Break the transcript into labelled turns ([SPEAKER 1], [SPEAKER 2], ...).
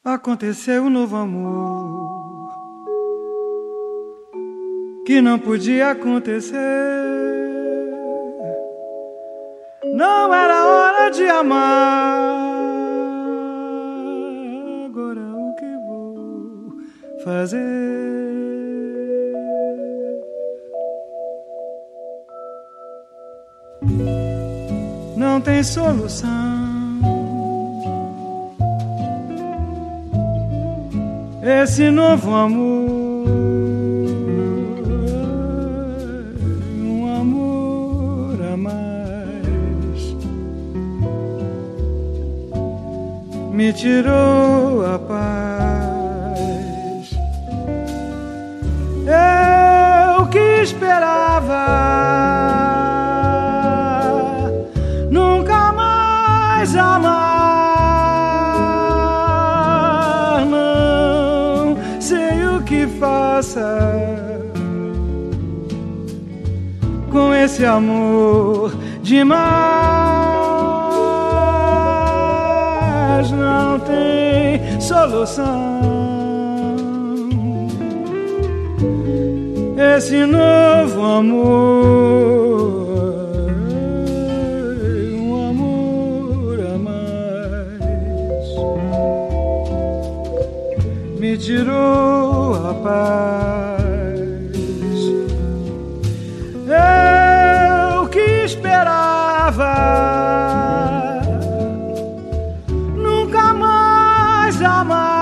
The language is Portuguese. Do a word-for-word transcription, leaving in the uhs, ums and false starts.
[SPEAKER 1] Aconteceu um novo amor que não podia acontecer. Não era hora de amar. Agora o que vou fazer? Não tem solução. Esse novo amor, um amor a mais, me tirou a paz. Eu que esperava nunca mais amar. Que faça com esse amor demais, não tem solução. Esse novo amor, um amor a mais, me tirou a paz. Eu que esperava nunca mais amar.